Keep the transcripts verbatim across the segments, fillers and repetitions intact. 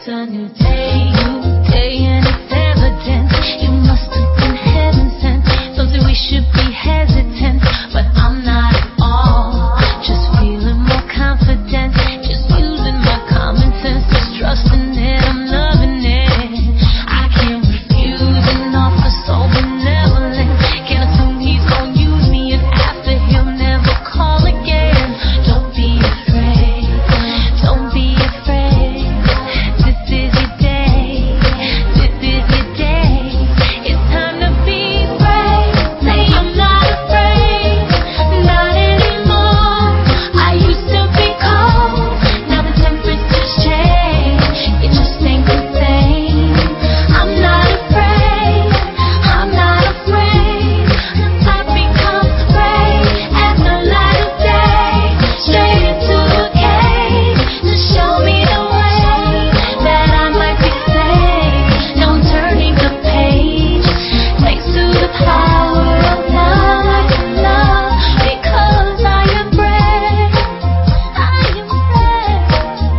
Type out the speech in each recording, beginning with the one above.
a new day, new day, and it's evident you must have been heaven sent. Something we should be hesitant, but I'm not at all. Just feeling more confident, just using my common sense, just trusting it, I'm loving it. I can't refuse an offer so benevolent. Can't assume he's gonna use me, and after he'll never call again. Don't be afraid, don't be afraid. This is your day, this is your day. It's time to be brave. Say I'm not afraid, not anymore. I used to be cold, now the temperature's changed. It just ain't the same. I'm not afraid, I'm not afraid. I've become brave as the light of day. Straight into a cave to show me the way that I might be saved. Now I'm turning the page, thanks to the power of love. I can love because I am brave. I am brave.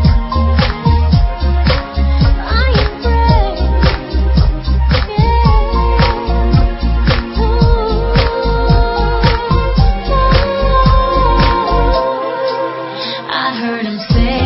I am brave. Yeah. Ooh. I heard him say